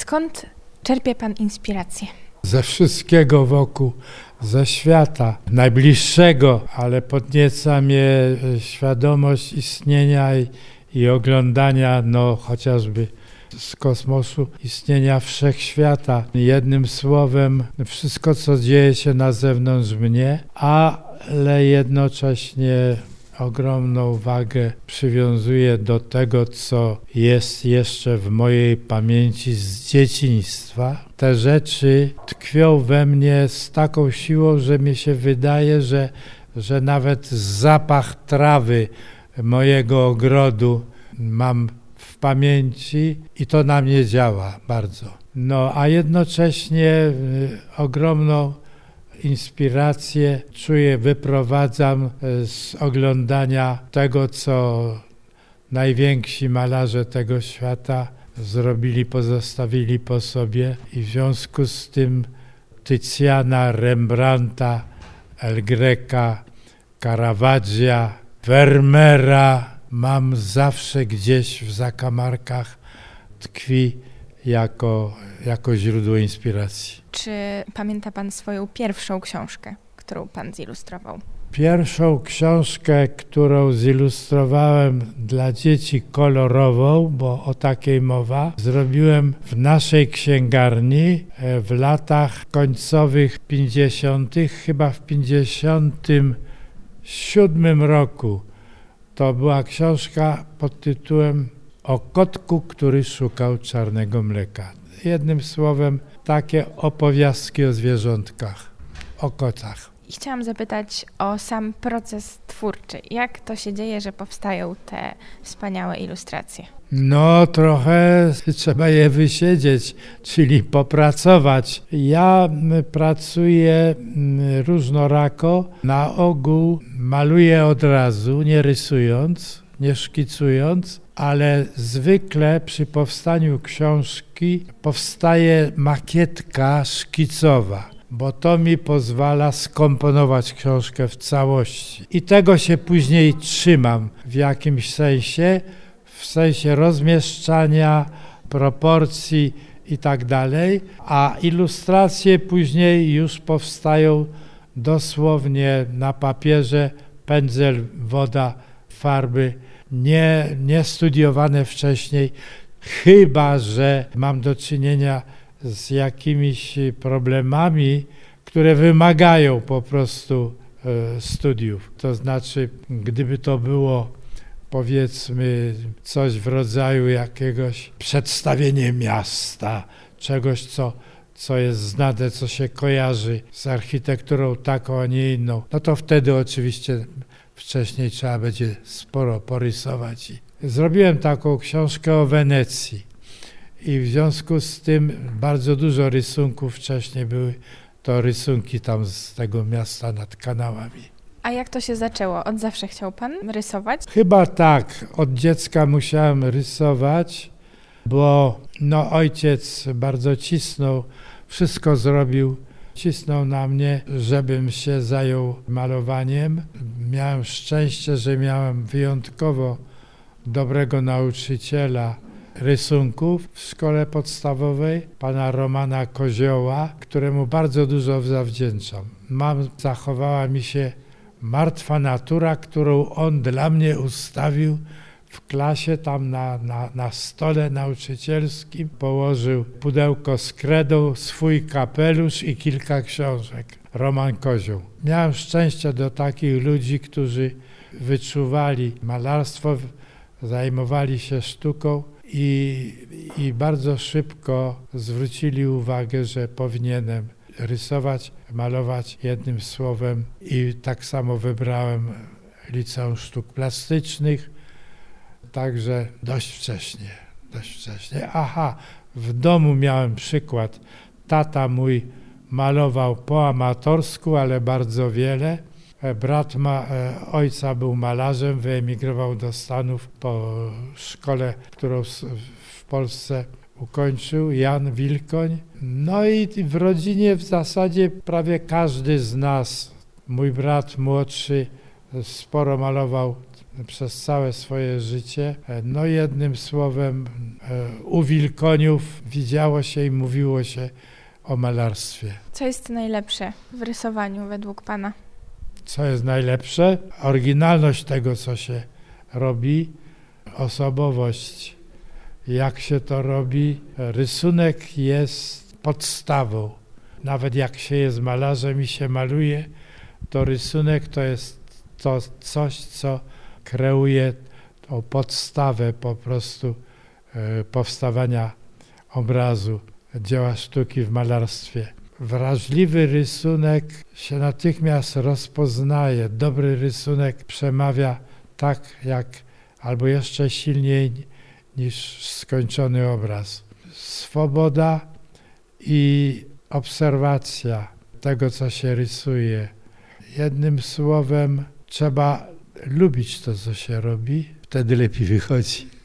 Skąd czerpie pan inspirację? Ze wszystkiego wokół, ze świata najbliższego, ale podnieca mnie świadomość istnienia i oglądania, chociażby z kosmosu, istnienia wszechświata. Jednym słowem, wszystko, co dzieje się na zewnątrz mnie, ale jednocześnie ogromną wagę przywiązuję do tego, co jest jeszcze w mojej pamięci z dzieciństwa. Te rzeczy tkwią we mnie z taką siłą, że mi się wydaje, że nawet zapach trawy mojego ogrodu mam w pamięci i to na mnie działa bardzo. A jednocześnie ogromną inspirację czuję, wyprowadzam z oglądania tego, co najwięksi malarze tego świata zrobili, pozostawili po sobie i w związku z tym Tycjana, Rembrandta, El Greca, Caravaggia, Vermeera mam zawsze gdzieś w zakamarkach, tkwi jako źródło inspiracji. Czy pamięta pan swoją pierwszą książkę, którą pan zilustrował? Pierwszą książkę, którą zilustrowałem dla dzieci kolorową, bo o takiej mowa, zrobiłem w naszej księgarni w latach końcowych 50., chyba w 57 roku. To była książka pod tytułem O kotku, który szukał czarnego mleka. Jednym słowem, takie opowiastki o zwierzątkach, o kotach. I chciałam zapytać o sam proces twórczy. Jak to się dzieje, że powstają te wspaniałe ilustracje? Trochę trzeba je wysiedzieć, czyli popracować. Ja pracuję różnorako. Na ogół maluję od razu, nie rysując, nie szkicując, ale zwykle przy powstaniu książki powstaje makietka szkicowa, bo to mi pozwala skomponować książkę w całości. I tego się później trzymam w jakimś sensie, w sensie rozmieszczania, proporcji i tak dalej, a ilustracje później już powstają dosłownie na papierze, pędzel, woda, farby, nie studiowane wcześniej, chyba że mam do czynienia z jakimiś problemami, które wymagają po prostu studiów. To znaczy, gdyby to było, powiedzmy, coś w rodzaju jakiegoś przedstawienia miasta, czegoś, co jest znane, co się kojarzy z architekturą taką, a nie inną, to wtedy oczywiście wcześniej trzeba będzie sporo porysować. Zrobiłem taką książkę o Wenecji i w związku z tym bardzo dużo rysunków wcześniej były, to rysunki tam z tego miasta nad kanałami. A jak to się zaczęło? Od zawsze chciał pan rysować? Chyba tak. Od dziecka musiałem rysować, bo ojciec bardzo cisnął, wszystko zrobił, cisnął na mnie, żebym się zajął malowaniem. Miałem szczęście, że miałem wyjątkowo dobrego nauczyciela rysunków w szkole podstawowej, pana Romana Kozioła, któremu bardzo dużo zawdzięczam. Zachowała mi się martwa natura, którą on dla mnie ustawił w klasie, tam na stole nauczycielskim. Położył pudełko z kredą, swój kapelusz i kilka książek. Roman Kozioł. Miałem szczęście do takich ludzi, którzy wyczuwali malarstwo, zajmowali się sztuką i bardzo szybko zwrócili uwagę, że powinienem rysować, malować, jednym słowem, i tak samo wybrałem Liceum Sztuk Plastycznych, także dość wcześnie. W domu miałem przykład. Tata mój malował po amatorsku, ale bardzo wiele. Brat ojca był malarzem, wyemigrował do Stanów po szkole, którą w Polsce ukończył, Jan Wilkoń. I w rodzinie w zasadzie prawie każdy z nas, mój brat młodszy sporo malował przez całe swoje życie. No jednym słowem, u Wilkoniów widziało się i mówiło się o malarstwie. Co jest najlepsze w rysowaniu według Pana? Co jest najlepsze? Oryginalność tego, co się robi, osobowość, jak się to robi. Rysunek jest podstawą. Nawet jak się jest malarzem i się maluje, to rysunek to jest to coś, co kreuje tą podstawę po prostu powstawania obrazu, dzieła sztuki w malarstwie. Wrażliwy rysunek się natychmiast rozpoznaje. Dobry rysunek przemawia tak jak albo jeszcze silniej niż skończony obraz. Swoboda i obserwacja tego, co się rysuje. Jednym słowem, trzeba lubić to, co się robi, wtedy lepiej wychodzi.